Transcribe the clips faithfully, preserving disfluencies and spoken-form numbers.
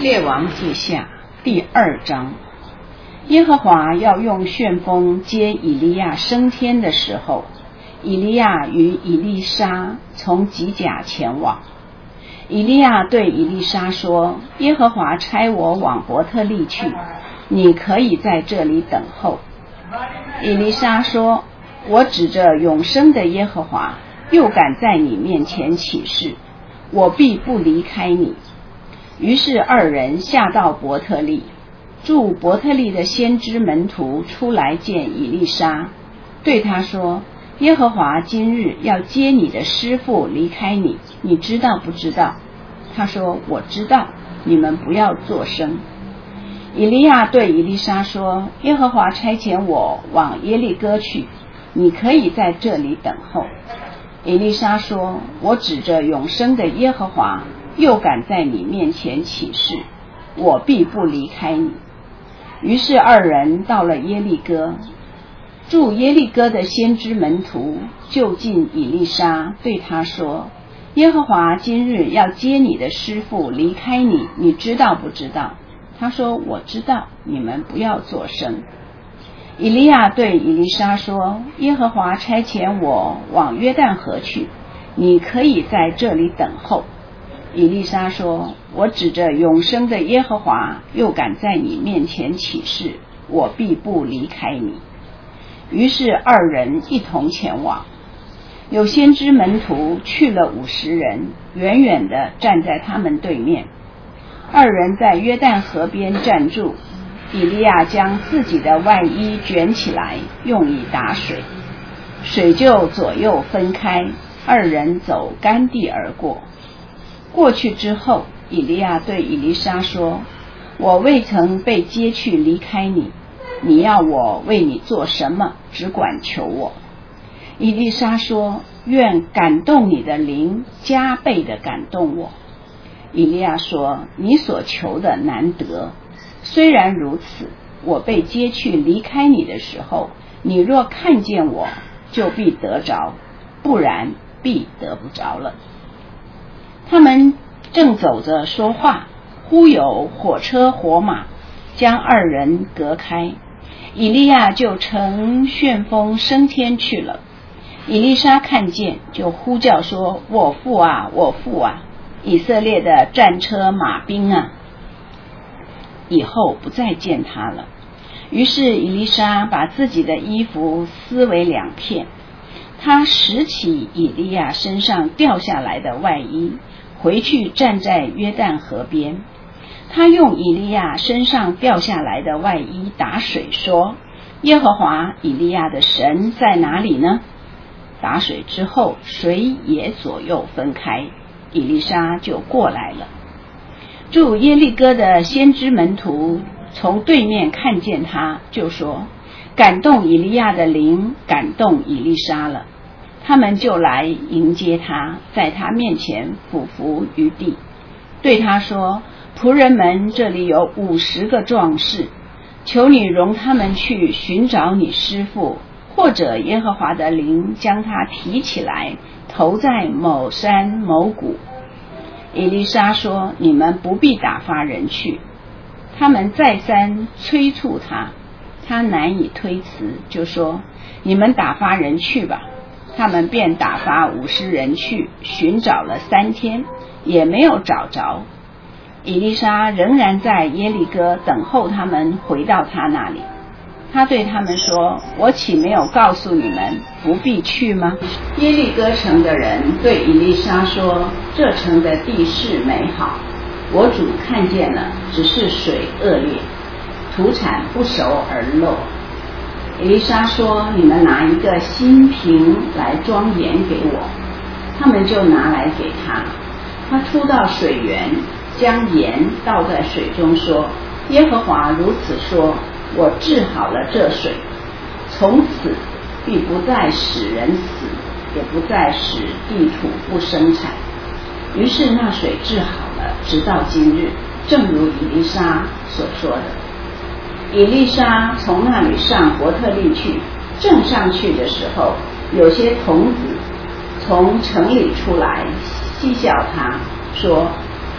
列王记下第二章，耶和华要用旋风接以利亚升天的时候，以利亚与以利沙从吉甲前往。以利亚对以利沙说，耶和华差我往伯特利去，你可以在这里等候。以利沙说，我指着永生的耶和华，又敢在你面前起誓，我必不离开你。于是二人下到伯特利，住伯特利的先知门徒出来见以利沙，对他说，耶和华今日要接你的师父离开你，你知道不知道？他说，我知道，你们不要作声。以利亚对以利沙说，耶和华差遣我往耶利哥去，你可以在这里等候。以利沙说，我指着永生的耶和华，又敢在你面前起誓，我必不离开你。于是二人到了耶利哥，住耶利哥的先知门徒就近以利沙，对他说，耶和华今日要接你的师父离开你，你知道不知道？他说，我知道，你们不要作声。以利亚对以利沙说，耶和华差遣我往约旦河去，你可以在这里等候。以利沙说，我指着永生的耶和华，又敢在你面前起誓，我必不离开你。于是二人一同前往。有先知门徒去了五十人，远远地站在他们对面。二人在约旦河边站住，以利亚将自己的外衣卷起来，用以打水，水就左右分开，二人走干地而过。过去之后，以利亚对以利沙说，我未曾被接去离开你，你要我为你做什么，只管求我。以利沙说，愿感动你的灵加倍地感动我。以利亚说，你所求的难得，虽然如此，我被接去离开你的时候，你若看见我，就必得着，不然必得不着了。他们正走着说话，忽有火车火马将二人隔开，以利亚就乘旋风升天去了。以利沙看见，就呼叫说，我父啊，我父啊，以色列的战车马兵啊！以后不再见他了。于是以利沙把自己的衣服撕为两片，他拾起以利亚身上掉下来的外衣，回去站在约旦河边。他用以利亚身上掉下来的外衣打水，说，耶和华以利亚的神在哪里呢？打水之后，水也左右分开，以利沙就过来了。住耶利哥的先知门徒从对面看见他，就说，感动以利亚的灵感动以利沙了。他们就来迎接他，在他面前俯伏于地，对他说，仆人们这里有五十个壮士，求你容他们去寻找你师父，或者耶和华的灵将他提起来，投在某山某谷。以利沙说，你们不必打发人去。他们再三催促他，他难以推辞，就说，你们打发人去吧。他们便打发五十人去，寻找了三天，也没有找着。以利沙仍然在耶利哥等候他们回到他那里。他对他们说，我岂没有告诉你们不必去吗？耶利哥城的人对以利沙说，这城的地势美好，我主看见了，只是水恶劣，土产不熟而漏。以利沙说，你们拿一个新瓶来装盐给我。他们就拿来给他。他出到水源，将盐倒在水中，说，耶和华如此说，我治好了这水，从此必不再使人死，也不再使地土不生产。于是那水治好了，直到今日，正如以利沙所说的。以利沙从那里上伯特利去，正上去的时候，有些童子从城里出来，嬉笑他，说，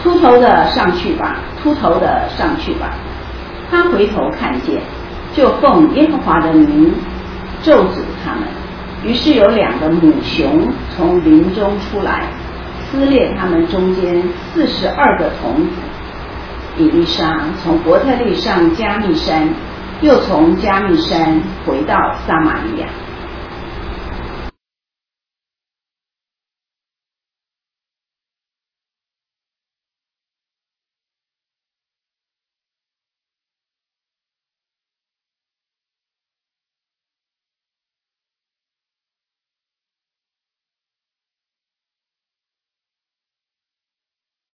秃头的上去吧，秃头的上去吧。他回头看见，就奉耶和华的名咒诅他们。于是有两个母熊从林中出来，撕裂他们中间四十二个童子。以利沙从伯特利上加密山，又从加密山回到撒玛利亚。